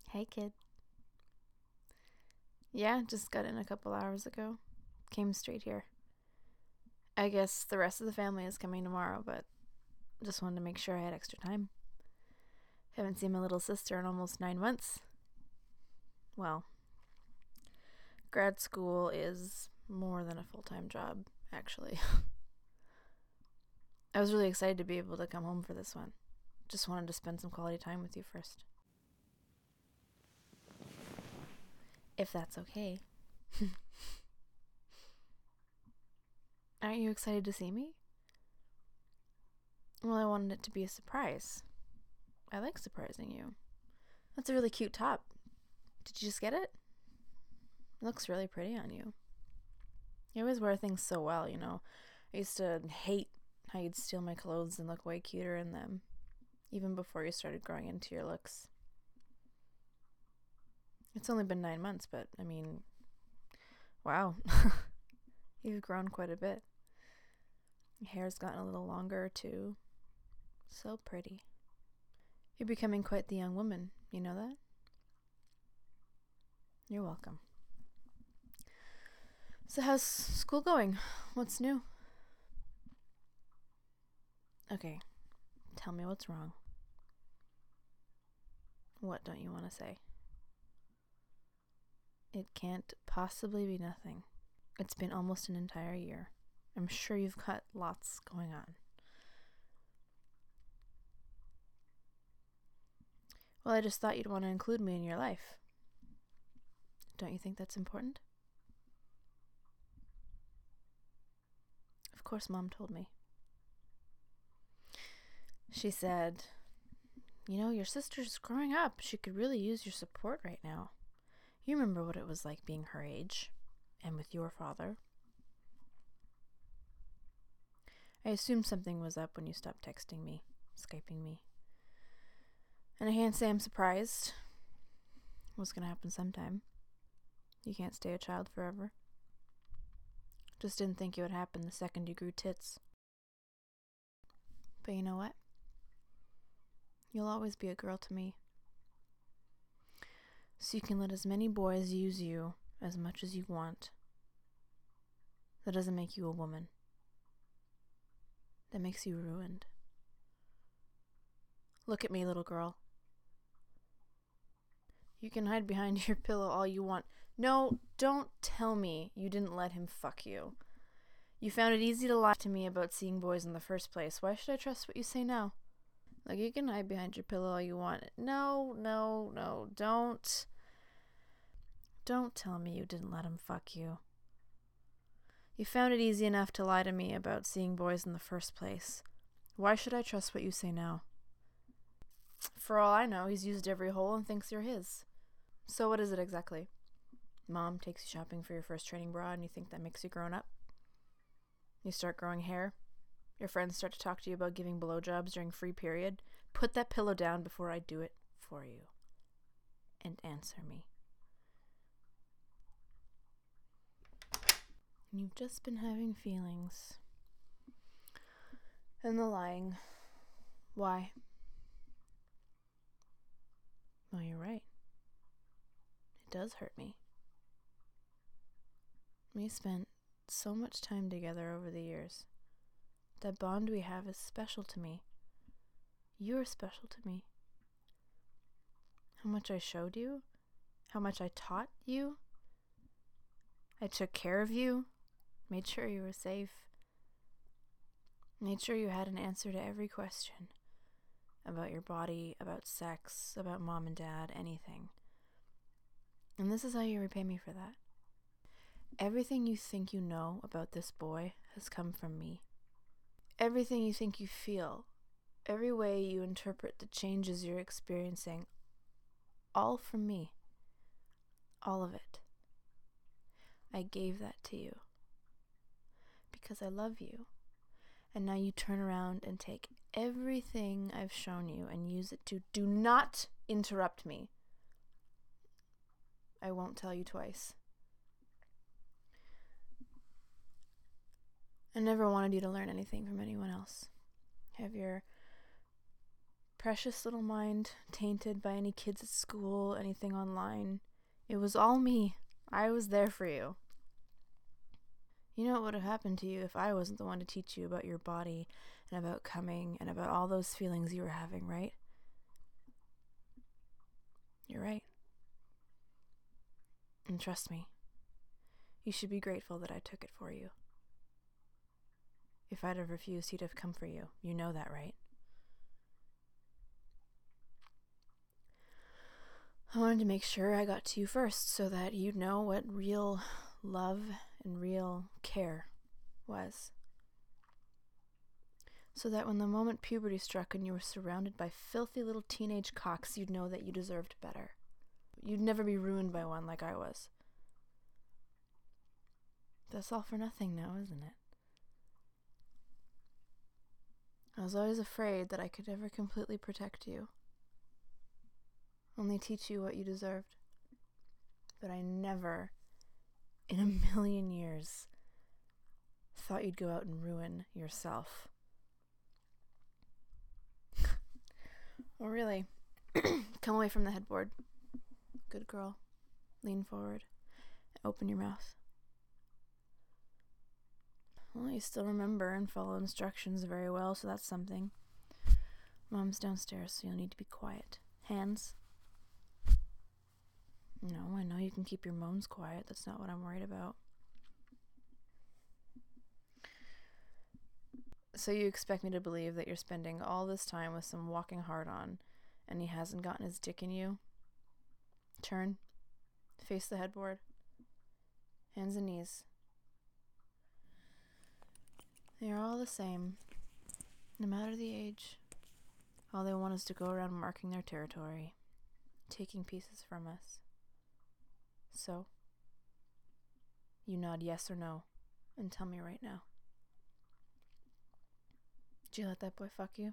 Hey, kid. Yeah, just got in a couple hours ago. Came straight here. I guess the rest of the family is coming tomorrow, but just wanted to make sure I had extra time. Haven't seen my little sister in almost 9 months. Well, grad school is more than a full-time job, actually. I was really excited to be able to come home for this one. Just wanted to spend some quality time with you first. If that's okay. Aren't you excited to see me? Well, I wanted it to be a surprise. I like surprising you. That's a really cute top. Did you just get it? It looks really pretty on you. You always wear things so well, you know. I used to hate how you'd steal my clothes and look way cuter in them, even before you started growing into your looks. It's only been 9 months, but I mean, wow. You've grown quite a bit. Your hair's gotten a little longer, too. So pretty. You're becoming quite the young woman, you know that? You're welcome. So how's school going? What's new? Okay, tell me what's wrong. What don't you want to say? It can't possibly be nothing. It's been almost an entire year. I'm sure you've got lots going on. Well, I just thought you'd want to include me in your life. Don't you think that's important? Of course, Mom told me. She said, you know, your sister's growing up. She could really use your support right now. You remember what it was like being her age, and with your father. I assumed something was up when you stopped texting me, Skyping me. And I can't say I'm surprised. It was going to happen sometime. You can't stay a child forever. Just didn't think it would happen the second you grew tits. But you know what? You'll always be a girl to me. So you can let as many boys use you as much as you want. That doesn't make you a woman. That makes you ruined. Look at me, little girl. You can hide behind your pillow all you want. No, don't tell me you didn't let him fuck you. You found it easy to lie to me about seeing boys in the first place. Why should I trust what you say now? Like, you can hide behind your pillow all you want. No, don't. Don't tell me you didn't let him fuck you. You found it easy enough to lie to me about seeing boys in the first place. Why should I trust what you say now? For all I know, he's used every hole and thinks you're his. So what is it exactly? Mom takes you shopping for your first training bra and you think that makes you grown up? You start growing hair? Your friends start to talk to you about giving blowjobs during free period? Put that pillow down before I do it for you. And answer me. You've just been having feelings. And the lying. Why? Well, you're right. It does hurt me. We spent so much time together over the years. That bond we have is special to me. You're special to me. How much I showed you, how much I taught you. I took care of you, made sure you were safe, made sure you had an answer to every question about your body, about sex, about mom and dad, anything. And this is how you repay me for that. Everything you think you know about this boy has come from me. Everything you think you feel, every way you interpret the changes you're experiencing, all from me. All of it. I gave that to you. Because I love you. And now you turn around and take everything I've shown you and use it to do not interrupt me. I won't tell you twice. I never wanted you to learn anything from anyone else. Have your precious little mind, tainted by any kids at school, anything online. It was all me. I was there for you. You know what would have happened to you if I wasn't the one to teach you about your body and about coming and about all those feelings you were having, right? You're right. And trust me, you should be grateful that I took it for you. If I'd have refused, he'd have come for you. You know that, right? I wanted to make sure I got to you first so that you'd know what real love and real care was. So that when the moment puberty struck and you were surrounded by filthy little teenage cocks, you'd know that you deserved better. You'd never be ruined by one like I was. That's all for nothing now, isn't it? I was always afraid that I could never completely protect you. Only teach you what you deserved. But I never, in a million years, thought you'd go out and ruin yourself. Well, really, come away from the headboard. Good girl. Lean forward. Open your mouth. Well, you still remember and follow instructions very well, so that's something. Mom's downstairs, so you'll need to be quiet. Hands. No, I know you can keep your moans quiet. That's not what I'm worried about. So you expect me to believe that you're spending all this time with some walking hard-on, and he hasn't gotten his dick in you? Turn. Face the headboard. Hands and knees. They're all the same, no matter the age. All they want is to go around marking their territory, taking pieces from us. So, you nod yes or no, and tell me right now. Did you let that boy fuck you?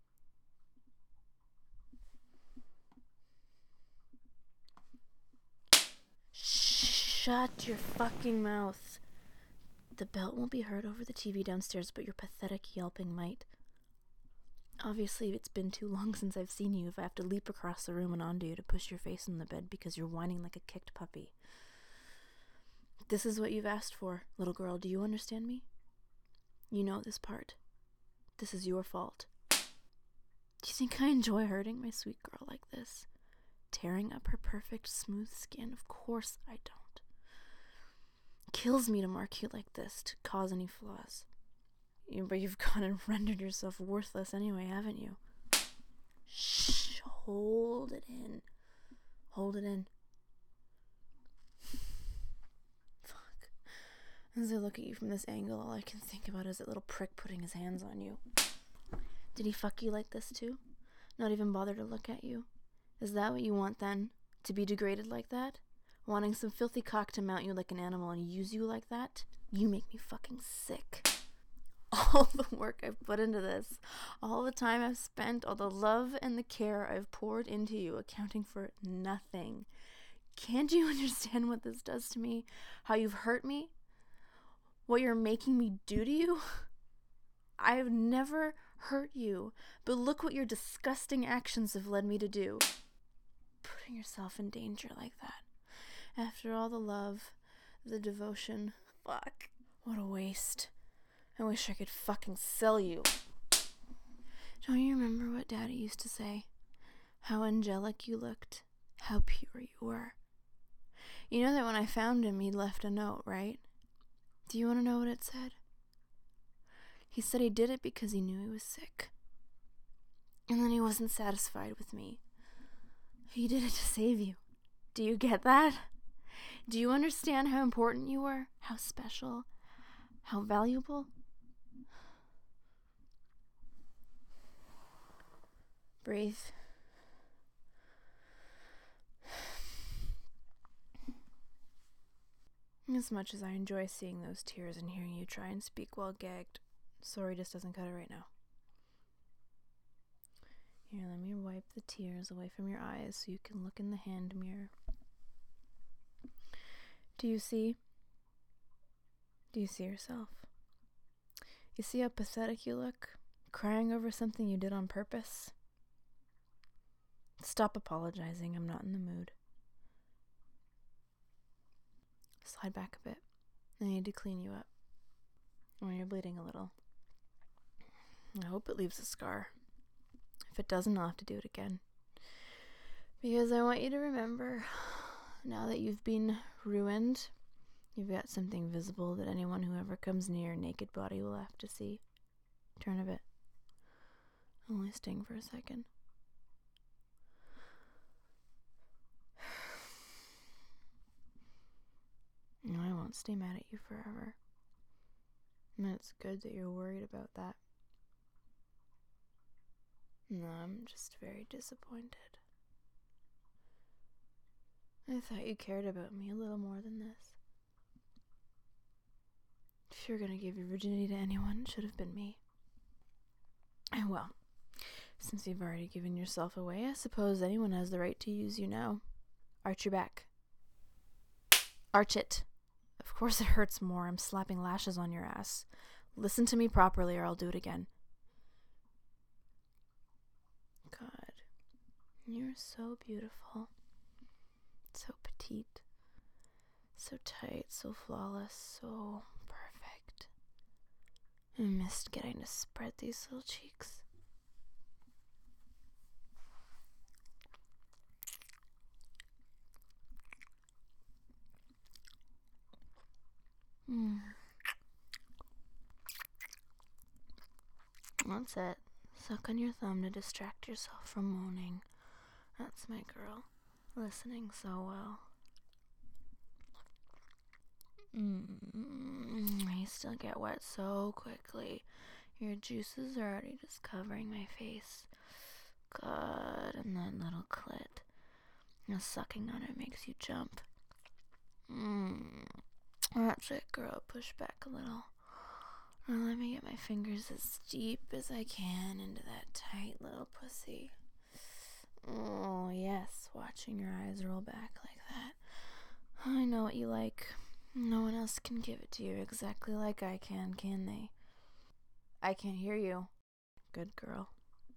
Shut your fucking mouth. The belt won't be heard over the TV downstairs, but your pathetic yelping might. Obviously, it's been too long since I've seen you if I have to leap across the room and onto you to push your face in the bed because you're whining like a kicked puppy. This is what you've asked for, little girl. Do you understand me? You know this part. This is your fault. Do you think I enjoy hurting my sweet girl like this? Tearing up her perfect, smooth skin? Of course I don't. Kills me to mark you like this, to cause any flaws. But you've gone and rendered yourself worthless anyway, haven't you? Shh, hold it in. Hold it in. Fuck. As I look at you from this angle, all I can think about is that little prick putting his hands on you. Did he fuck you like this too? Not even bother to look at you? Is that what you want then? To be degraded like that? Wanting some filthy cock to mount you like an animal and use you like that? You make me fucking sick. All the work I've put into this, all the time I've spent, all the love and the care I've poured into you, accounting for nothing. Can't you understand what this does to me? How you've hurt me? What you're making me do to you? I've never hurt you, but look what your disgusting actions have led me to do. Putting yourself in danger like that. After all the love, the devotion. Fuck. What a waste. I wish I could fucking sell you. Don't you remember what Daddy used to say? How angelic you looked. How pure you were. You know that when I found him, he'd left a note, right? Do you want to know what it said? He said he did it because he knew he was sick. And then he wasn't satisfied with me. He did it to save you. Do you get that? Do you understand how important you were? How special? How valuable? Breathe. As much as I enjoy seeing those tears and hearing you try and speak while gagged, sorry just doesn't cut it right now. Here, let me wipe the tears away from your eyes so you can look in the hand mirror. Do you see? Do you see yourself? You see how pathetic you look? Crying over something you did on purpose? Stop apologizing. I'm not in the mood. Slide back a bit. I need to clean you up. Oh, you're bleeding a little. I hope it leaves a scar. If it doesn't, I'll have to do it again. Because I want you to remember, now that you've been ruined, you've got something visible that anyone who ever comes near your naked body will have to see. Turn a bit. Only sting for a second. No, I won't stay mad at you forever. And it's good that you're worried about that. No, I'm just very disappointed. I thought you cared about me a little more than this. If you're gonna give your virginity to anyone, it should have been me. And well, since you've already given yourself away, I suppose anyone has the right to use you now. Arch your back. Arch it. Of course it hurts more. I'm slapping lashes on your ass. Listen to me properly or I'll do it again. God, you're so beautiful. So petite. So tight, so flawless, so perfect. I missed getting to spread these little cheeks. That's it. Suck on your thumb to distract yourself from moaning. That's my girl. Listening so well. I still get wet so quickly. Your juices are already just covering my face. God, and that little clit. The sucking on it makes you jump. That's it, girl. Push back a little. Now let me get my fingers as deep as I can into that tight little pussy. Oh, yes, watching your eyes roll back like that. I know what you like. No one else can give it to you exactly like I can they? I can't hear you. Good girl.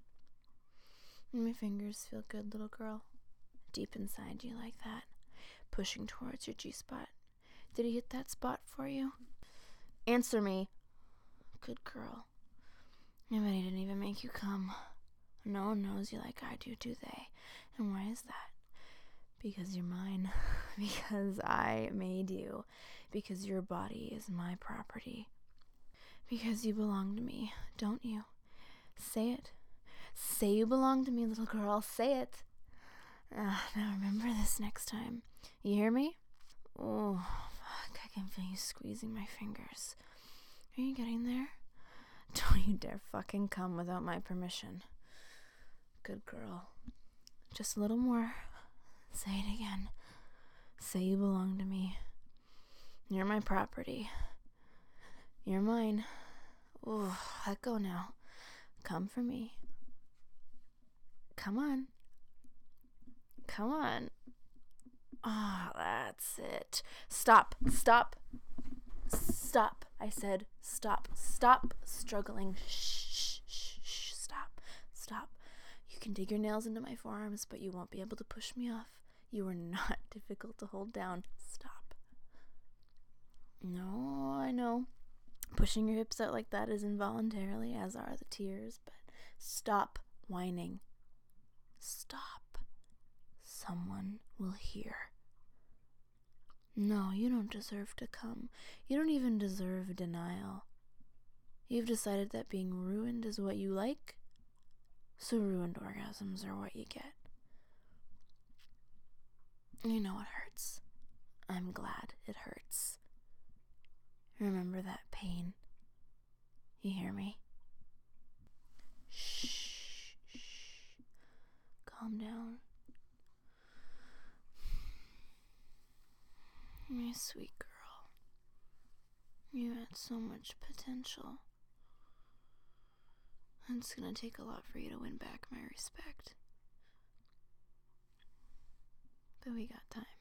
My fingers feel good, little girl. Deep inside you like that. Pushing towards your G-spot. Did he hit that spot for you? Answer me. Good girl. I bet he didn't even make you come. No one knows you like I do they? And why is that? Because you're mine. Because I made you. Because your body is my property. Because you belong to me, don't you? Say it. Say you belong to me, little girl. Say it. Now remember this next time. You hear me? Oh, fuck. I can feel you squeezing my fingers. Are you getting there? Don't you dare fucking come without my permission. Good girl. Just a little more. Say it again. Say you belong to me. You're my property. You're mine. Ooh, let go now. Come for me. Come on. Come on. Ah, that's it. Stop. Stop. Stop. I said stop. Stop struggling. Shh. Stop. Stop. You can dig your nails into my forearms, but you won't be able to push me off. You are not difficult to hold down. Stop. No, I know. Pushing your hips out like that is involuntarily, as are the tears, but stop whining. Stop. Someone will hear. No, you don't deserve to come. You don't even deserve denial. You've decided that being ruined is what you like, so ruined orgasms are what you get. You know it hurts. I'm glad it hurts. Remember that pain. You hear me? Shh. Calm down. My sweet girl. You had so much potential. It's gonna take a lot for you to win back my respect. But we got time.